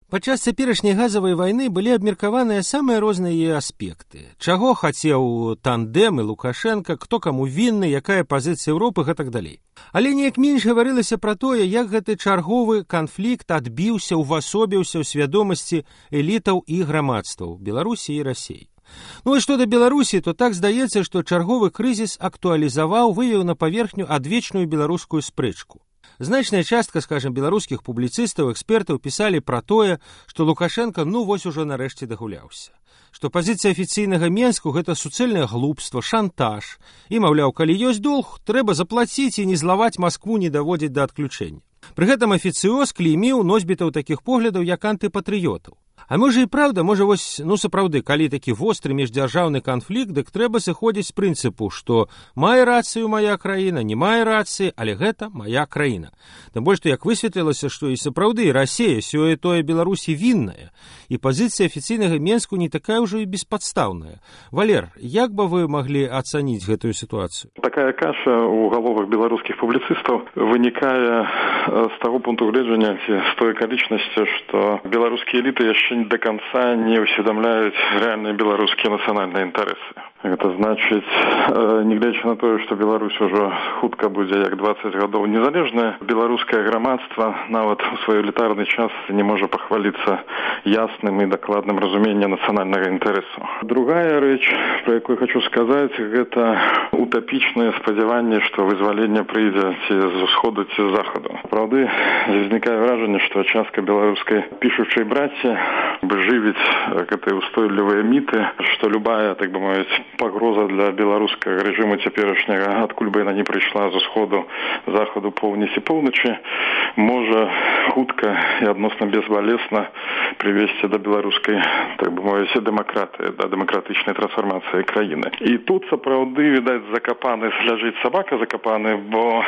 Падчас цяперашняй газавай вайны былі абмеркаваныя самыя розныя яе аспекты. Чаго хацеў тандем і Лукашенка, хто каму вінны, якая пазіцыя Еўропы, гэтак далей. Але неяк менш гаварылася пра тое, як гэты чарговы канфлікт адбіўся, увасобіўся ў свядомасці элітаў і грамадстваў Беларусі і Расіі. Ну і што да Беларусі, то так здаецца, што чарговы крызіс актуалізаваў, вывеў на паверхню адвечную беларускую спрэчку. Значная частка, скажем, беларускіх публіцыстаў, экспертаў пісалі пра тое, што Лукашенка вось ужо нарэшце дагуляўся. Што пазіцыя афіцыйнага Менску – гэта суцэльнае глупства, шантаж. І, маўляў, калі ёсць долг, трэба заплаціць і не злаваць Маскву, не даводзіць да адключэння. Пры гэтым афіцыёз клейміў носьбітаў такіх поглядаў, як антыпатрыётаў. А можа і праўда, можа сапраўды, калі такі востры міждзяржаўны канфлікт, дык трэба сыходзіць з прынцыпу, што мае рацыю мая краіна, не мае рацыі, але гэта мая краіна. Тым больш, што як высветлілася, што і сапраўды Расія сёе-тое Беларусі вінная, і пазіцыя афіцыйнага Менску не такая ўжо і беспадстаўная. Валер, як бы вы маглі ацаніць гэтую сітуацыю? Такая каша ў галовах беларускіх публіцыстаў вынікае з таго пункту гледжання, з той акалічнасці, што беларускія эліты яшчэ до конца не усведомляют реальные белорусские национальные интересы. Это значит, негледзячы на тое, што Беларусь ужо хутка будзе як 20 гадоў незалежная, беларускае грамадства нават у свой элітарны час не можа пахваліцца ясным і дакладным разуменнем нацыянальнага інтарэсу. Другая рэч, про якую хочу сказаць, гэта утапічнае спадзяванне, што вызваленне прыйдзе ці з усходу, ці з захаду. Праўды, узнікае вражанне, што частка беларускай пішучай браці бы жывіць гэтыя устойлівыя міты, што любая, так бы мовіць, пагроза для беларускага рэжыму цяперашняга, адкуль бы яна не прыйшла з усходу, захаду, поўніці, поўначы, можа хутка і адносна безбалесна прывесці да беларускай, так бы мовіць, дэмакратыі, да дэмакратычнай трансфармацыі краіны. І тут сапраўды, відаць, закапаны, ляжыць сабака закапаны, бо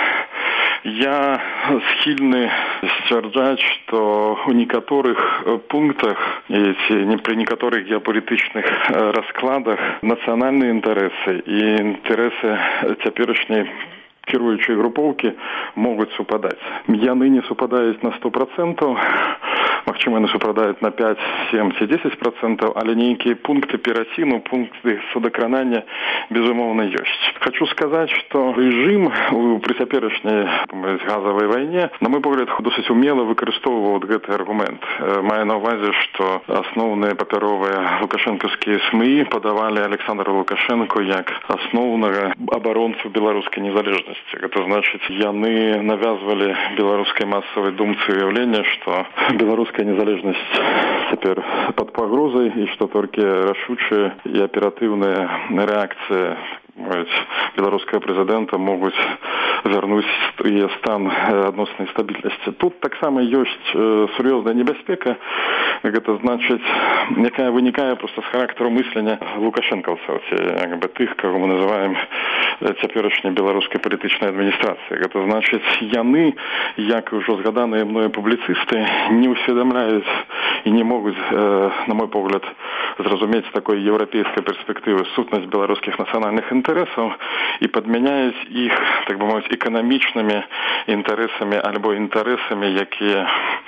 я схільны сцвярджаць, што ў некаторых пунктах ці пры некаторых геапалітычных раскладах нацыянальныя інтарэсы і інтарэсы цяперашняй кіруючай групоўкі могуць супадаць. Яны не супадаюць на 100%, магчыма, яны супадаюць на 5, 7 ці 10%, але нейкія пункты пераціну, пункты судакранання, безумоўна, ёсць. Хочу сказаць, што рэжым пры цяперашняй газавай вайне, на мой погляд, досыць умела выкарыстоўваў гэты аргумент. Мае на ўвазе, што асноўныя папяровыя лукашэнкаўскія СМІ падавалі Александра Лукашэнку як асноўнага абаронцу беларускай незалежнасці. Это значит, яны навязвалі беларускай масавай думцы уяўлення, што беларуская незалежнасць цяпер пад пагрозай і што толькі рашучая і аператыўная рэакцыя беларускага прэзідэнта могуць вярнуць яе стан адноснай стабільнасці. Тут таксама ёсць сур'ёзная небяспека, гэта значыць, якая вынікае проста з характару мыслення лукашэнкаўцаў, ці тых, каго мы называем цяперашняй беларускай палітычнай адміністрацыі. Гэта значыць, яны, як ужо згаданыя мною публіцысты, не усведамляюць і не могуць, на мой погляд, зразумець такой еўрапейскай перспектывы сутнасць беларускіх нацыянальных інтарэсаў і падмяняюць іх, так бы мовіць, эканамічнымі інтарэсамі альбо інтарэсамі, якія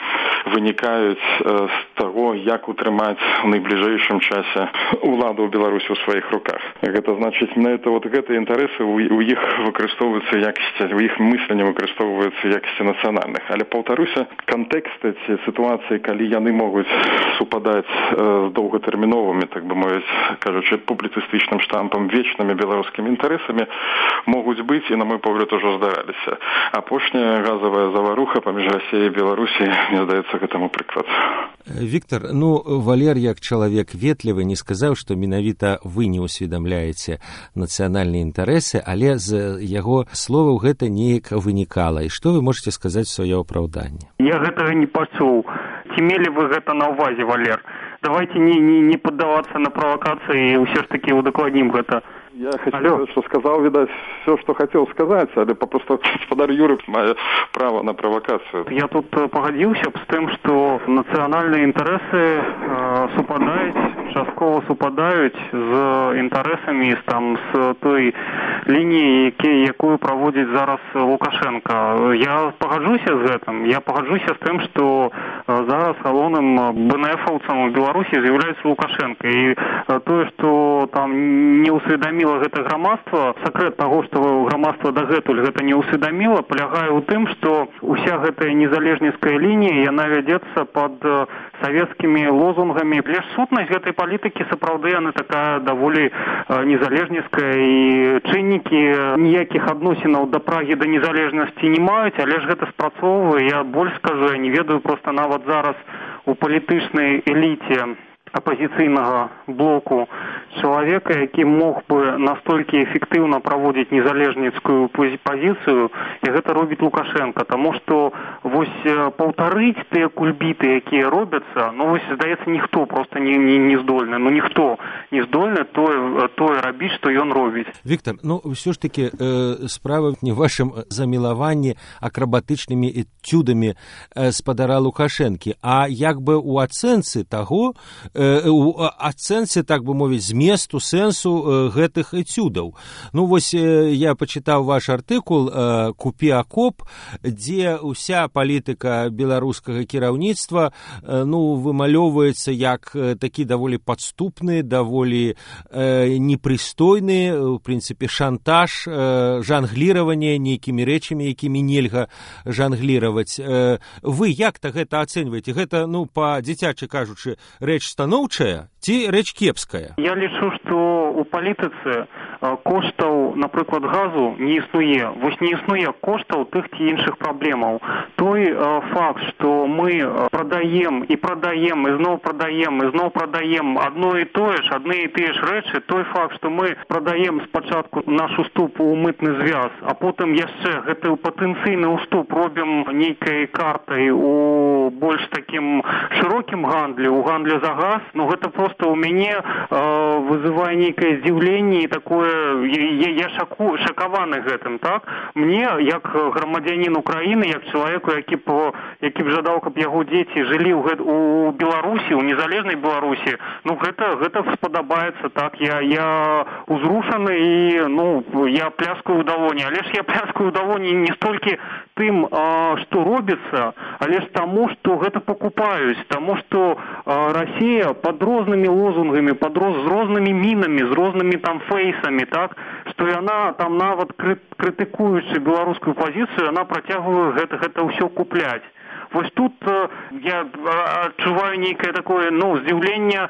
вынікаюць з таго, як утрымаць у найбліжэйшым часе уладу ў Беларусі ў сваіх руках. Гэта значыць, гэтыя інтарэсы у іх выкарыстоўваюцца якасці, у іх мысленне выкарыстоўваюцца якасці нацыянальных. Але, паўтаруся, кантэксты ці сітуацыі, калі яны могуць супадаць з доўгатэрміновымі, так бы мовіць, кажучы, публіцыстычным штампам, вечнымі беларускімі інтарэсамі, могуць быць і, на мой погляд, ужо здараліся. Апошняя газавая заваруха паміж Расіяй і Беларусі, мне здаецца, гэтаму прыклад. Віктор, Валер, як чалавек ветлівы, не сказаў, што менавіта вы не ўсведамляеце нацыянальныя інтарэсы, але з яго словаў гэта неяк вынікала. І што вы можаце сказаць сваё апраўданне? Я гэтага не пачуў. Ці мелі вы гэта на ўвазе, Валер? Давайте не паддавацца на правакацыі і ўсё ж такі удакладнім гэта. Я хочу сказать, что сказал, видать, все, что хотел сказать, але попросту господар Юры мае право на провокацию. Я тут погодился с тем, что национальные интересы супадают, частково супадают с интересами с той линии, якую проводит зараз Лукашенко. Я погоджуся з гэтым. Я погоджуся з тем, что зараз галоўным БНФаўцам у Беларусі з'яўляецца Лукашенко. И то, что там не усведомило гэта грамадства, сакрэт того, что грамадства дагэтуль гэта не усведомило, полягае ў тым, что уся гэтая незалежніцкая лінія, яна вядзецца под советскими лозунгами. Лишь сутнасць гэтай палітыкі сапраўды яна такая даволі незалежніцкая, і чыннікі ніякіх адносінаў да Прагі да незалежнасці не маюць, але ж гэта спрацоўвае. Я больш скажу, я не ведаю просто нават зараз у палітычнай эліце оппозиционного блоку человека, який мог бы настолько эффективно проводить незалежницкую позицию, и это робит Лукашенко. Тому что вось повторить те кульбиты, якія робятся, ну вось, здаецца, ніхто просто не здольны. Ну ніхто не здольны тое рабіць, што ён робіць. Віктор, ну все ж таки справа не в вашем замілаванні акрабатычнымі этюдамі спадара Лукашэнкі, а як бы у ацэнцы таго, у ацэнцы, так бы мовіць, зместу, сэнсу гэтых этюдаў. Ну, вось я пачытаў ваш артыкул «Купі акоп», дзе ўся палітыка беларускага кіраўніцтва, ну, вымалёўваецца як такі даволі падступны, даволі непрыстойны, у прынцыпе, шантаж, жангліраванне нейкімі рэчамі, якімі нельга жангліраваць. Вы як-то гэта ацэньваеце? Гэта, ну, па-дзіцячы кажучы, рэч станоўчая ці рэч кепская? Я лічу, што у палітыцы коштаў, напрыклад, газу не існуе. Вось не існуе коштаў тых ці іншых праблемаў. Той факт, што мы прадаем і зноў прадаем адно і тое ж, адны і тыя ж рэчы, той факт, што мы прадаем спачатку наш уступ у мытны звяз, а потым яшчэ гэты патэнцыйны уступ робім нейкай картай у больш такім шырокім гандлі, у гандлі за газ, ну гэта просто у мяне вызывае нейкае здзіўленне і такое, я шакаваны гэтым, так? Мне, як грамадзянін Украіны, як чалавеку, які б жадаў, каб яго дзеці жылі у Беларусі, у незалежнай Беларусі, ну гэта спадабаецца, так? Я узрушаны і, ну, я пляскаю ў далоні, але ж я пляскаю ў далоні не столькі тым, што робіцца, але ж таму, што гэта покупаюць, таму, што Россия под рознымі лозунгамі, з рознымі мінамі, з рознымі там фейсамі, так, што яна там нават крытыкуючы беларускую пазіцыю, яна працягвае гэта ўсё купляць. Вось тут я адчуваю нейкае такое, ну, здзіўленне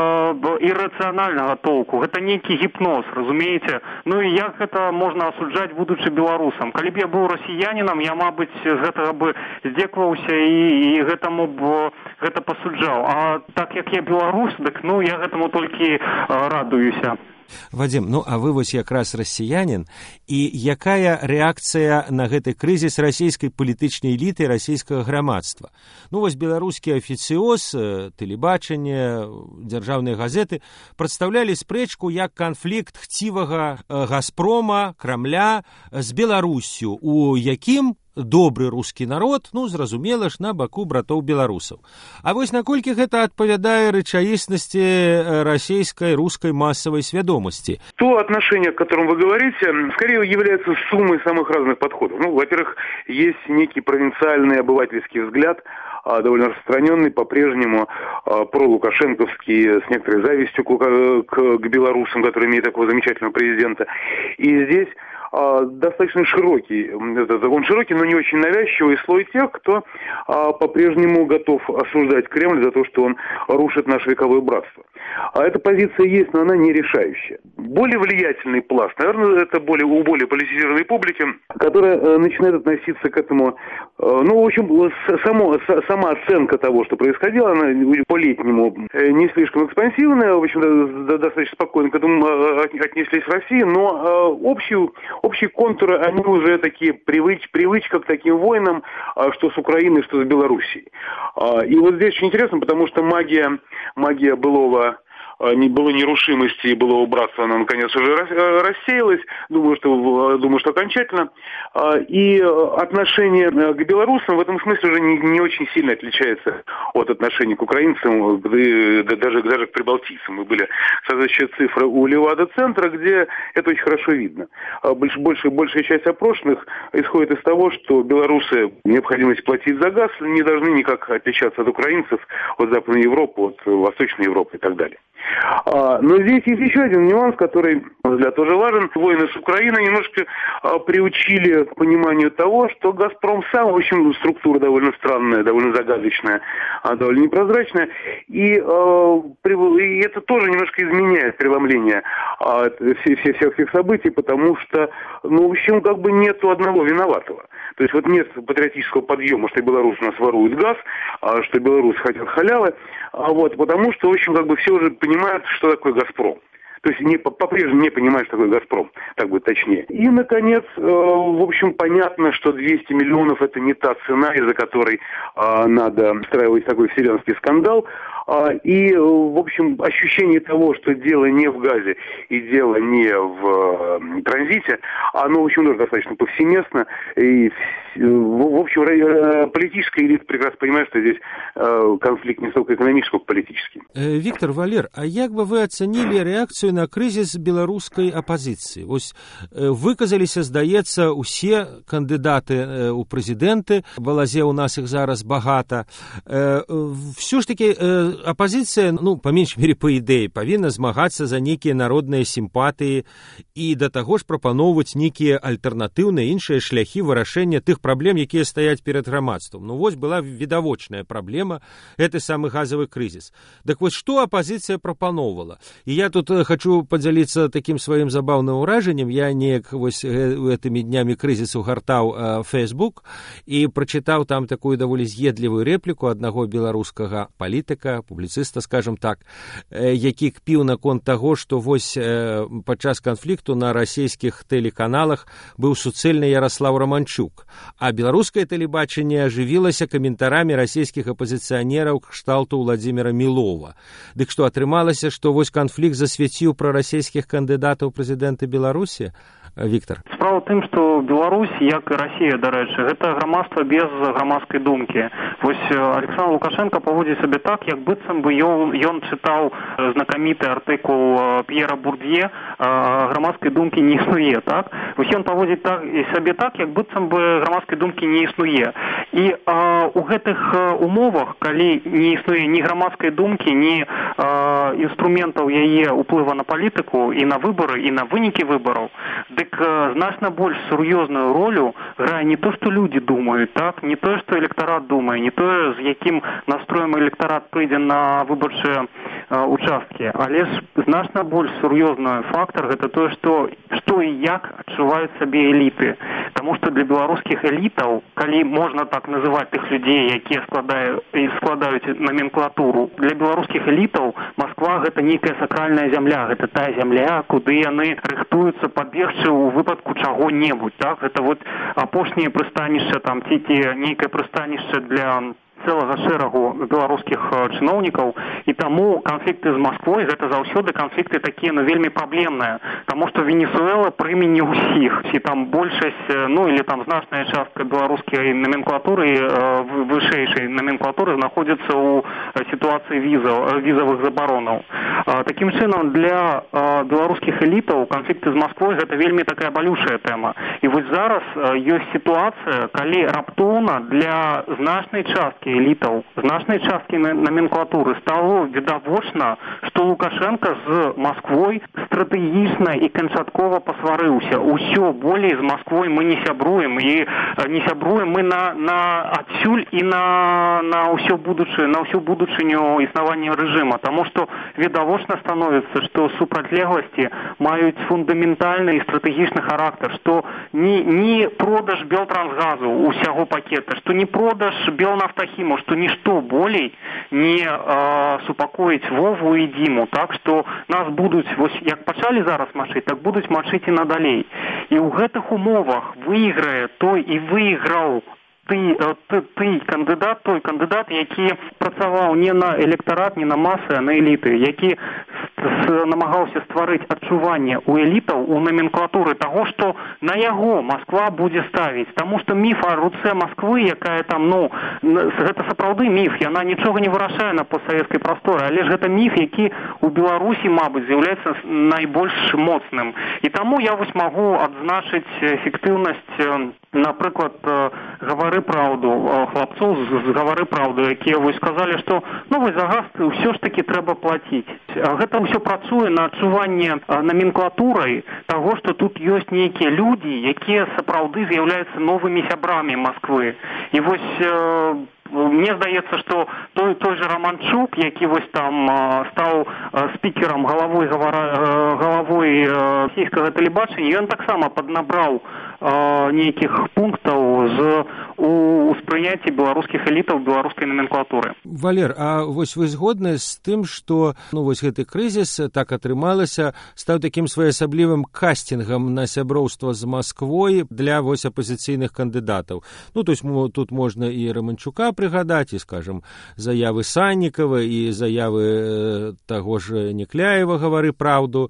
іррацыянальнага толку. Гэта нейкі гіпноз, разумееце? Ну і як гэта можна асуджаць, будучы беларусам? Калі б я быў расіянінам, я, мабыць, гэтага бы здзекваўся і гэтаму б гэта пасуджаў. А так як я беларус, дык, ну, я гэтаму толькі радуюся. Вадим, ну а вы вось якраз расіянін, і якая рэакцыя на гэты крызіс расійскай палітычнай эліты, расійскага грамадства? Ну вось беларускі афіцыёз, тэлебачанне, дзяржаўныя газеты прадстаўлялі спрэчку як канфлікт хцівага Газпрома, Крамля з Беларуссю, у якім добры рускі народ, ну, зразумела ж, на баку братоў беларусаў. А вось наколькі гэта адпавядае рэчаіснасці расійскай, русской массовой свядомости? То отношение, о котором вы говорите, скорее является суммой самых разных подходов. Ну, во-первых, есть некий провинциальный обывательский взгляд, довольно распространенный, по-прежнему пролукашенковский, с некоторой завистью к белорусам, которые имеют такого замечательного президента. И здесь достаточно широкий, он широкий, но не очень навязчивый слой тех, кто по-прежнему готов осуждать Кремль за то, что он рушит наше вековое братство. А эта позиция есть, но она не решающая. Более влиятельный пласт, наверное, это у более политизированной публики, которая начинает относиться к этому, ну, в общем, сама оценка того, что происходило, она по-летнему не слишком экспансивная, в общем, достаточно спокойно к этому отнеслись в России, но общие контуры, они уже такие привычка к таким войнам, что с Украиной, что с Белоруссией. И вот здесь очень интересно, потому что магия былого было нерушимости и было убраться, она наконец уже рассеялась, думаю, что окончательно. И отношение к белорусам в этом смысле уже не очень сильно отличается от отношений к украинцам, даже к прибалтийцам. Мы были соответствующие цифры у Левада-центра, где это очень хорошо видно. Большая часть опрошенных исходит из того, что белорусы необходимость платить за газ не должны никак отличаться от украинцев, от Западной Европы, от Восточной Европы и так далее. Но здесь есть еще один нюанс, который, на мой взгляд, тоже важен. Войны с Украиной немножко приучили к пониманию того, что «Газпром» сам, в общем, структура довольно странная, довольно загадочная, довольно непрозрачная. И это тоже немножко изменяет преломление всех событий, потому что, в общем, как бы нету одного виноватого. То есть вот нет патриотического подъема, что белорусы у нас воруют газ, что белорусы хотят халявы, потому что, в общем, как бы все уже понимают, что такое «Газпром». То есть по-прежнему не понимают, что такое «Газпром», так будет точнее. И, наконец, в общем, понятно, что 200 миллионов – это не та цена, из-за которой надо устраивать такой вселенский скандал. И, в общем, ощущение того, что дело не в газе и дело не в транзите, оно, в общем, тоже достаточно повсеместно. И, в общем, политическая элита прекрасно понимает, что здесь конфликт не столько экономический, сколько политический. Виктор, Валер, а як бы вы оценили реакцию на кризис беларускай апозіцыі? Вось выказаліся, здаецца, усе кандыдаты ў прэзідэнты, балазе у нас іх зараз багата. Все ж таки апозіцыя, па меншай мере, па ідэі, павінна змагацца за нейкія народныя сімпатыі і да таго ж прапаноўваць нейкія альтэрнатыўныя іншыя шляхі вырашэння тых праблем, якія стаяць перад грамадствам. Вось была відавочная праблема, гэты самы газавы крызіс. Так вось, што апозіцыя прапаноўвала? І я тут хочу падзяліцца такім сваім забаўным ўражаннем. Я неяк вось гэтымі днямі крызісу гартаў Facebook і прачытаў там такую даволі з'едлівую рэпліку аднаго беларускага палітыка, публіцыста, скажем так, які кпіў наконт таго, што вось падчас канфлікту на расійскіх тэлеканалах быў суцэльны Ярослав Романчук, а беларускае тэлебачанне ажывілася каментарамі расійскіх апозіцыянераў кшталту Владзіміра Мілова. Дык што атрымалася, што вось канфлікт засвяціў пра расійскіх кандыдатаў прэзідэнта Беларусі? Віктор. Справа ў тым, што Беларусь, як і Расія, дарэчы, гэта грамадства без грамадскай думкі. Вось Александр Лукашенко паводзіць сабе так, як быццам бы ён чытаў знакаміты артыкул П'ера Бурдье «Грамадскай думкі не існуе», так? Вось ён паводзіць сабе так, як быццам бы грамадскай думкі не існуе. І у гэтых умовах, калі не існуе ні грамадскай думкі, ні інструментаў яе ўплыва на палітыку і на выбары, і на вынікі выбараў, дык значна больш сур'ёзную ролю грае не то, што людзі думаюць, так? Не тое, што электарат думае, не тое, з якім настроем электарат прыйдзе на выбарчыя участкі, але значна больш сур'ёзны фактар гэта тое, што і як адчуваюць сабе эліты. Таму што для беларускіх элітаў, калі можна так называць тых людзей, якія складаюць номенклатуру, для беларускіх элітаў Москва гэта нейкая сакральная зямля, гэта тая зямля, куды яны рыхтуюцца пабегчы у выпадку чаго-небудзь, так? Гэта вот апошняе прыстанішча там ці нейкае прыстанішча для цэлага шэрагу беларускіх чыноўнікаў, і таму канфлікты з Масквой гэта заўсёды канфлікты такія, вельмі праблемныя, таму што Венесуэла прыме не ўсіх, ці там большасць, или там значная частка беларускай номенклатуры, вышэйшай номенклатуры знаходзіцца ў сітуацыі візавых забаронаў. Такім чынам, для беларускіх элітаў канфлікты з Масквой гэта вельмі такая балючая тэма. І вось зараз ёсць сітуацыя, калі раптоўна для значнай часткі элітаў, значнай часткі номенклатуры стало відавочна, што Лукашенко з Масквой стратэгічна і канчаткова пасварыўся. Усё, болей з Масквой мы не сябруем, і не сябруем мы на адсюль і на ўсю будучыню існавання рэжыма, таму што відавочна становіцца, што супрацьлегласці маюць фундаментальны і стратэгічны характар, што не продаж Белтрансгазу ўсяго пакета, што не продаж Белнафтахіму, што нішто болей не супакоіць Вову і Діму, так што нас будуць, вось як пачалі зараз мачыць, так будуць мачыць і надалей. І ў гэтых умовах выйграе той і выйграў той кандыдат, які працаваў не на электарат, не на масы, а на эліты, які намагаўся стварыць адчуванне у элітаў, у номенклатуры таго, што на яго Масква будзе ставіць. Таму што міф о руцэ Масквы, якая там, гэта сапраўды міф, яна нічога не вырашае на постсавецкай прасторы, але ж гэта міф, які у Беларусі, мабыць, з'яўляецца найбольш моцным. І таму я вось магу адзначыць эфектыўнасць, напрыклад, «Гавары праўду», хлапцоў з «Гавары праўду», якія вось сказалі, што вось за газ ўсё ж такі трэба плаціць. Гэта ўсё працуе на адчуванне номенклатурай таго, што тут ёсць нейкія людзі, якія сапраўды з'яўляюцца новымі сябрамі Масквы. І вось мне здаецца, што той же Романчук, які вось там стаў спікерам, галавой расійскага тэлебачання, ён таксама паднабраў нейкіх пунктаў у спрыняцці беларускіх элітаў, беларускай номенклатуры. Валер, а вось вы згодны з тым, што вось гэты крызіс, так атрымалася, стаў такім своеасаблівым кастингам на сяброўства з Масквой для вось апозіцыйных кандыдатаў? То есть тут можна і Романчука прыгадаць, і, скажем, заявы Саннікава, і заявы таго ж Некляева «Гавары праўду»,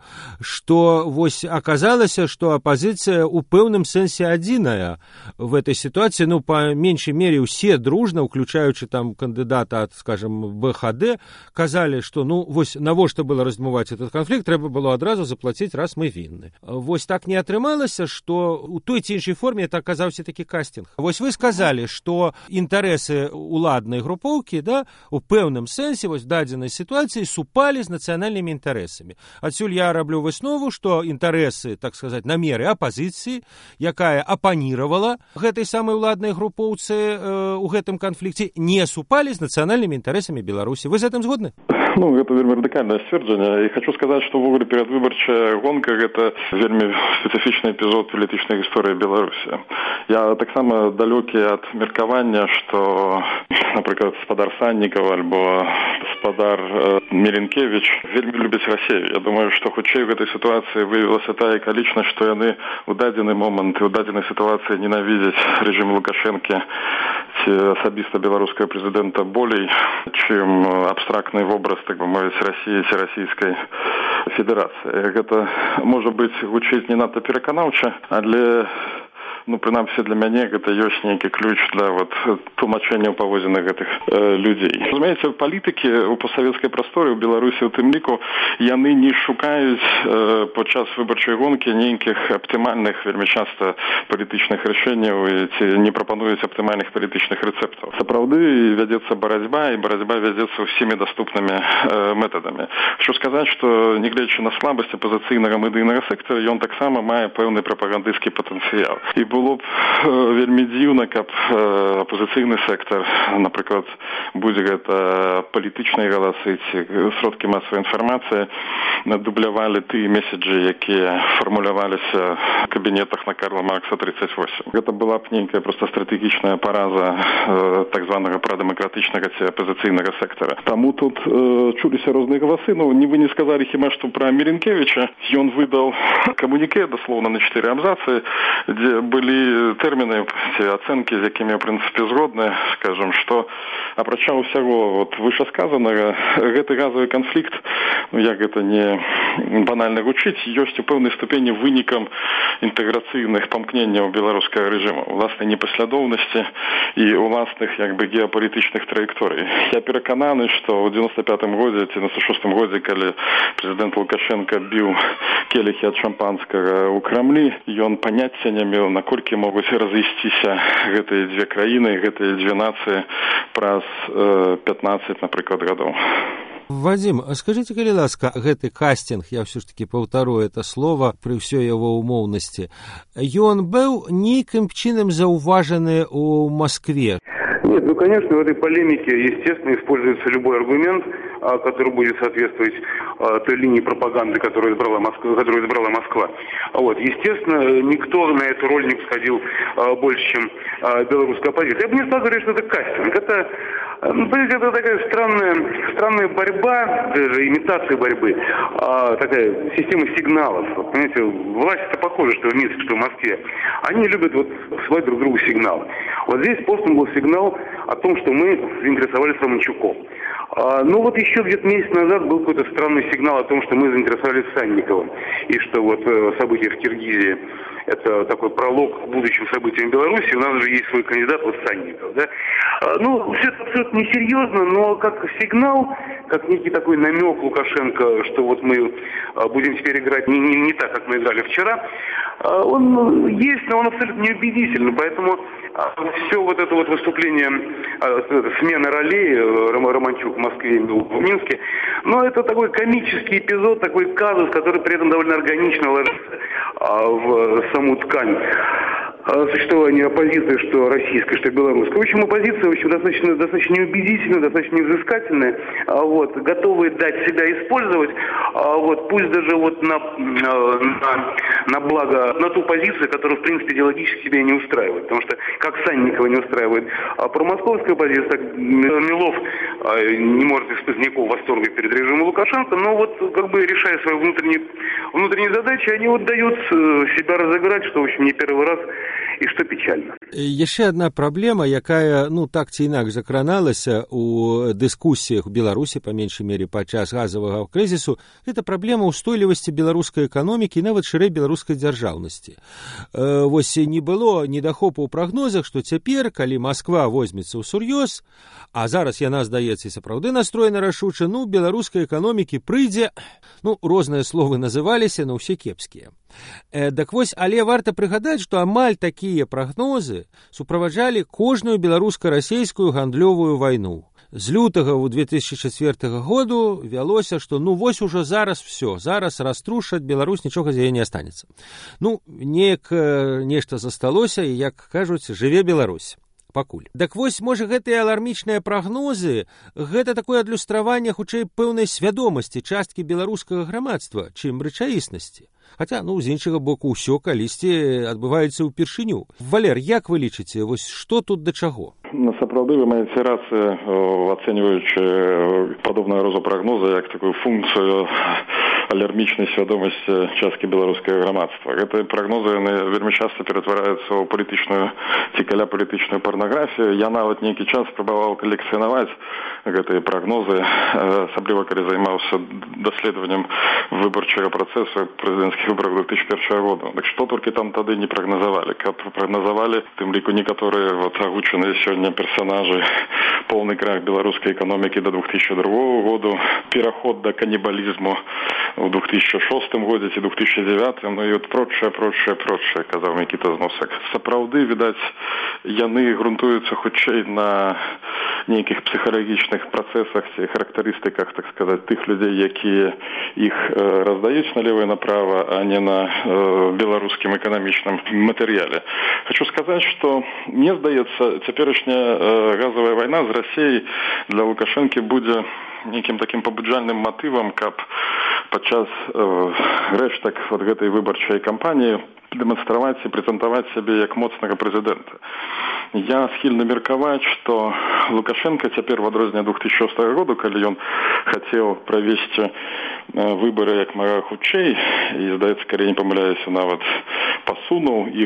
што вось аказалася, што апозіцыя ў пэўным сэнсе адзіная в этой ситуации, по меньшей мере все дружно, уключаючи там кандидата от, скажем, БХД, казали, что, вось навошта было размываць этот конфликт, трэба было адразу заплатить, раз мы вінны. Вось так не атрымалася, что у той ці іншай форме это аказаўся такі кастинг. Вось вы сказали, что интересы уладнай групоўкі, у пэўным сэнсе, вось в дадзенай ситуации супали с национальными интересами. Адсюль я раблю выснову, что интересы, так сказать, намеры оппозиции, якая апанировала гэтай самой уладнай групоўцы у гэтым канфлікце, не супали з нацыянальнымі інтарэсамі Беларусі. Вы з гэтым згодны? Гэта вельмі радыкальнае сцверджанне. І хочу сказаць, што ввогуле перадвыбарчая гонка гэта вельмі спецыфічны эпізод палітычнай гісторыі Беларусі. Я таксама далёкі ад меркавання, што, напрыклад, спадар Саннікаў альбо спадар Міренкевіч вельмі любяць Расею. Я думаю, што хутчэй у гэтай сітуацыі выявілася тая акалічнасць, што яны у дадзены момант і у дадзенай сітуацыі ненавідзяць рэжым Лукашэнкі ці асабіста беларускага прэзідэнта болей, чым абстрактны вобраз, так бы мовіць, Расіі ці Расійскай Федэрацыі. Гэта можа быць гучыць не надта пераканаўча, але прынамсі для мяне гэта ёсць нейкі ключ для тлумачэння паводзінах гэтых людзей. Разумееце, палітыкі ў постсавецкай прасторы ў Беларусі у тым ліку яны не шукаюць падчас выбарчай гонкі нейкіх аптымальных, вельмі часта палітычных рашэнняў ці не прапануюць аптымальных палітычных рэцэптаў. Сапраўды вядзецца барацьба, і барацьба вядзецца ўсімі даступнымі метадамі. Хочу сказаць, што нягледзячы на слабасць апозіцыйнага медыйнага сектара, ён таксама мае пэўны прапагандысцкі патэнцыял. І было б вельмі дзіўна, каб апозіцыйны сектар, напрыклад, будзе гэта палітычныя галасы ці сродкі масавай інфармацыі, дублявалі тыя меседжы, якія фармуляваліся в кабінетах на Карла Маркса 38. Гэта была б нейкая проста стратэгічная параза так званага прадэмакратычнага ці апозіцыйнага сектара. Таму тут чуліся розныя галасы. Вы не сказалі хіба што пра Міренкевіча. Ён выдаў камуніке, даслоўна на 4 абзацы, дзе былі тэрміны ці ацэнкі, з якімі, в прынцыпе, згодны, скажам, што апрача ўсяго вышесказанага, гэты газавы канфлікт, як гэта не банальна гучыць, ёсць у пэўнай ступені вынікам інтэграцыйных памкненняў беларускага рэжыму, уласнай непаслядоўнасці і уласных геапалітычных траекторый. Я перакананы, што ў 95-м годзе ці 96-м годзе, калі прэзідэнт Лукашенко біў келіхі ад шампанскага ў Крамлі, ён паняцця не меў, наколькі могуць разысціся гэтыя дзве краіны, гэтыя дзве нацыі праз 15, напрыклад, гадоў. Вадим, скажите, калі ласка, гэты кастинг, я все ж таки паўтару это слово при ўсёй яго умоўнасці, ён быў нейкім чынам заўважаны ў Москве? Нет, конечно, в этой полемике, естественно, используется любой аргумент, который будет соответствовать той линии пропаганды, которую избрала Москва. Естественно, никто на эту роль не подходил больше, чем белорусская оппозиция. Я бы не стал говорить, что это кастинг. Это такая странная борьба, даже имитация борьбы, такая система сигналов. Понимаете, власть это похоже, что в Минске, что в Москве. Они любят посылать друг другу сигналы. Здесь постом был сигнал о том, что мы заинтересовались Романчуком. Ну вот еще где-то месяц назад был какой-то странный сигнал о том, что мы заинтересовались Санниковым. И что вот события в Киргизии – это такой пролог к будущим событиям в Беларуси. У нас же есть свой кандидат, вот Санников. Да? Ну, все это абсолютно несерьезно, но как сигнал, как некий такой намек Лукашенко, что вот мы будем теперь играть не так, как мы играли вчера, он есть, но он абсолютно неубедительный. Поэтому все вот это вот выступление, смена ролей, Романчук в Москве, в Минске, но это такой комический эпизод, такой казус, который при этом довольно органично ложится в саму ткань существования оппозиции, что российской, что белорусской. В общем, оппозиция, достаточно неубедительная, достаточно невзыскательная, готовые дать себя использовать, пусть даже вот на благо, на ту позицию, которая, в принципе, идеологически себя не устраивает. Потому что, как Санникова не устраивает промосковская позиция, так Милов не может испытывать никакого восторга перед режимом Лукашенко, но вот как бы решая свои внутренние задачи, они вот дают себя разыграть, что, в общем, не первый раз, і што печальна. Яшчэ адна праблема, якая, так ці інакш закраналася ў дыскусіях у Беларусі, па меншай мере, падчас газавага крызісу, гэта праблема ўстойлівасці беларускай эканомікі і нават шырэй беларускай дзяржаўнасці. Вось не было недахопу ў прагнозах, што цяпер, калі Масква возьмецца ўсур'ёз, а зараз яна, здаецца, і сапраўды настроена рашуча, беларускай эканомікі прыйдзе, розныя словы называліся, но ўсе кепскія. Так вось, але варта прыгадаць, што амаль такія прагнозы суправаджалі кожную беларуска-расейскую гандлёвую вайну. З лютага ў 2004 году вялося, што вось ужо зараз все, зараз раструшаць Беларусь, нічога з яе не астанецца. Неяк нешта засталося, і, як кажуць, жыве Беларусь. Пакуль. Так вось, можа, гэтыя алармічныя прагнозы, гэта такое адлюстраванне, хутчэй, пэўнай свядомасці часткі беларускага грамадства, чым рэчаіснасці. Хаця, з іншага боку, ўсё калісьці адбываецца ўпершыню. Валер, як вы лічыце, вось што тут да чаго? Сапраўды вы маеце рацыю, ацэньваючы падобнага розу прагноза як такую функцыю алярмічнай свядомасці часткі беларускага грамадства. Гэтыя прагнозы вельмі часта ператвараюцца ў палітычную ці каля палітычную парнаграфію. Я нават нейкі час спрабаваў калекцыянаваць гэтыя прагнозы, асабліва калі займаўся даследаваннем выбарчага працэсу прэзідэнцкіх выбараў 2001 года. Так што толькі там тады не прагназавалі. Каб прагназавалі, тым ліку некаторыя агучаныя сёння персонажы, полный крах беларускай эканомікі до 2002 года, пераход да канібалізму у 2006 годзе ці 2009, і прочае, казаў Мікіта Зносак. Сапраўды, відаць, яны грунтуюцца хутчэй на нейкіх псіхалагічных працэсах ці характарыстыках, так сказаць, тых людзей, якія іх раздаюць налево і направо, а не на беларускім эканамічным матэрыяле. Хочу сказаць, што мне здаецца, цяперашняя газавая вайна з Расіяй для Лукашэнкі будзе нейкім такім пабуджальным матывам, каб падчас рэштак гэтай выбарчай кампаніі дэманстраваць і прэзентаваць сябе як моцнага прэзідэнта. Я схільны меркаваць, што Лукашенко цяпер в адрозненне 2006 года, калі ён хацеў правесці выбары як мага хутчэй, і, здаецца, калі не памыляюся, нават пасунуў іх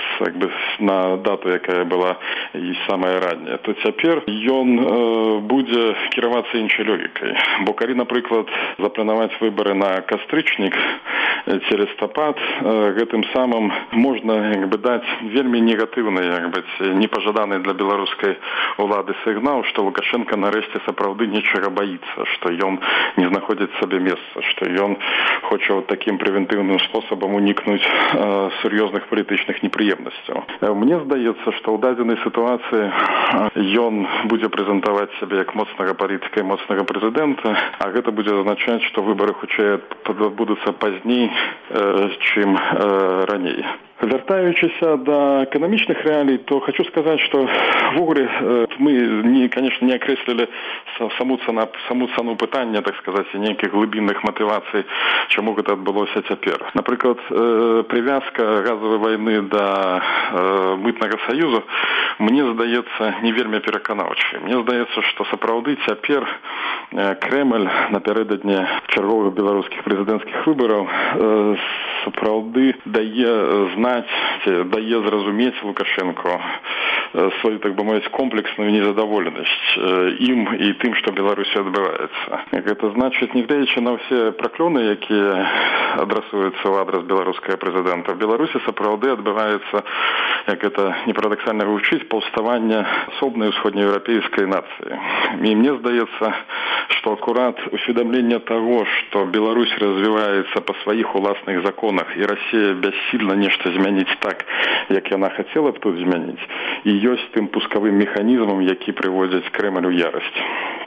на дату, якая была і самая ранняя, то цяпер ён будзе кіравацца іншай логікай. Бо калі, напрыклад, запланаваць выбары на кастрычнік ці лістапад, гэтым самым можна даць вельмі негатыўны, непажаданы для беларускай улады сігнал, што Лукашенко нарэшце сапраўды нечага баіцца, што ён не знаходзіць сабе месца, што ён хоча такім прэвентыўным спосабам унікнуць сур'ёзных палітычных непрыемнасцяў. Мне здаецца, што ў дадзенай сітуацыі ён будзе прэзентаваць сябе як моцнага палітыка і моцнага прэзідэнта, а гэта будзе азначаць, што выбары хутчэй адбудуцца пазней, чым раней. Вяртаючыся да эканамічных рэалій, то хочу сказаць, што ввогуле мы, конечно, не акрэслілі саму цану пытання, так сказаць, нейкіх глыбінных матывацый, чаму гэта адбылося цяпер. Напрыклад, прывязка газавай вайны да мытнага саюзу, мне здаецца, не вельмі пераканаўчай. Мне здаецца, што сапраўды цяпер Крэмль напярэдадні чарговых беларускіх прэзідэнцкіх выбараў сапраўды дае знаць, дае зразумець Лукашенко свою, так бы мовіць, комплексную незадаволенасць ім і тым, што Беларусі адбываецца. Гэта значыць, нягледзячы на ўсе праклёны, якія адрасуюцца ў адрас беларускага прэзідэнта, в Беларусі сапраўды адбываецца, як гэта не парадаксальна гучыць, паўставанне асобнай усходнееўрапейскай нацыі. І мне здаецца, што акурат усведамленне таго, што Беларусь развіваецца па сваіх уласных законах і Расія бяссільна нешта змяніць так, як яна хацела б тут змяніць, і ёсць тым пускавым механізмам, які прыводзіць Крэмль у ярасць.